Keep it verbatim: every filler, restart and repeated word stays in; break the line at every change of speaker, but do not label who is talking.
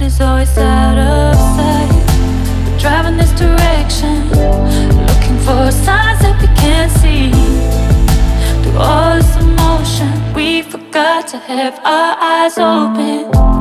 is always out of sight. We're driving this direction, looking for signs that we can't see. Through all this emotion, we forgot to have our eyes open.